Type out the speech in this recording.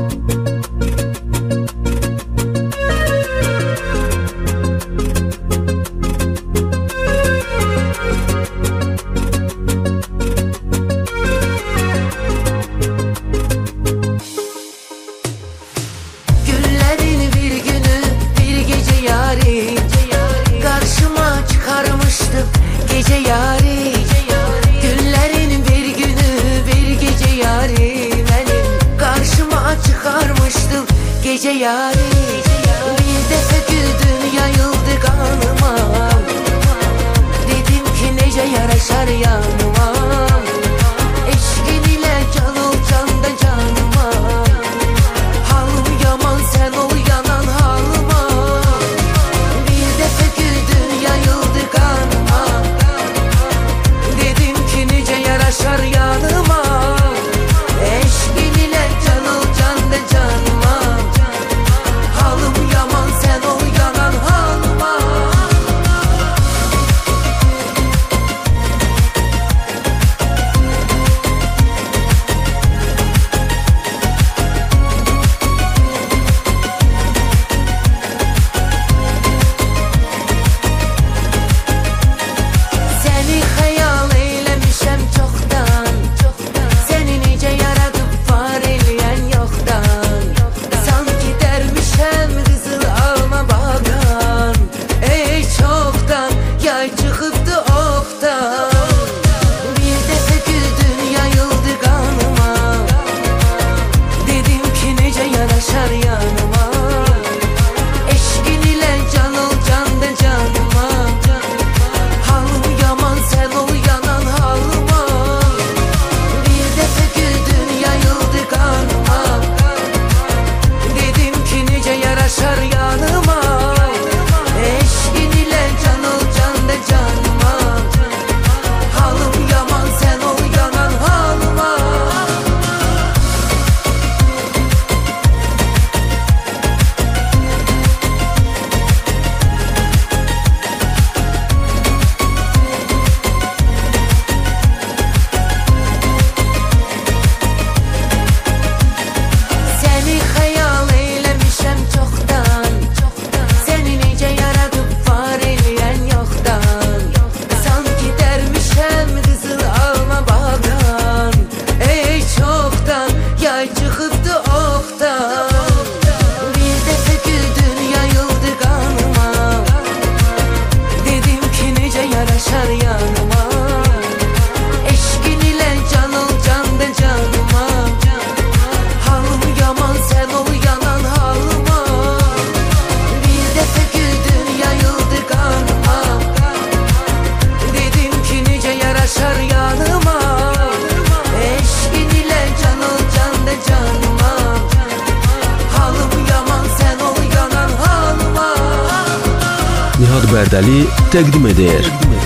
Karşıma çıkarmıştım gece yari. Günlerin bir günü bir gece yari. Benim karşıma çıkarmıştım gece yari. Bir defa güldün yayıldı kanıma. Dedim ki nece yaraşar yanıma. Eşkin ile can ol can da canıma. Halım yaman sen ol yanan halıma. Bir defa güldün yayıldı kanıma. Dedim ki nice yaraşar yanıma. Eşkin ile can ol can da canıma. Halım yaman sen ol yanan halıma. Seni hayal eylemişem çoktan. Seni nice yaratıp var eyleyen yoktan. Sanki dermişem kızıl alma bağdan. Ey çoktan yay çıkıptı oktan. Bir defa güldün yayıldı kanıma. Dedim ki nece yaraşar yanıma. Eşkin ile can ol can da canıma. Halım yaman sen ol yanan halıma. Bir defa güldün yayıldı kanıma. Dedim ki nice yaraşar yanıma. Eşkin ile can ol can da canıma. Halım yaman sen ol yanan halıma. Seni hayal eylemişem çoktan. Seni nice yaratıp var eyleyen yoktan. Sanki dermişem kızıl alma bağdan. Ey çoktan yay çıkıptı oktan. Bir defa güldün yayıldı kanıma. Dedim ki nice yaraşar yanıma. Eşkin ile can ol can da canıma. Halım yaman sen ol yanan halıma. Bir defa güldün yayıldı kanıma. Dedim ki nice yaraşar yanıma. Eşkin ile can ol can da canıma. Halım yaman sen ol yanan halıma. Nihat Bərdəli təqdim edir.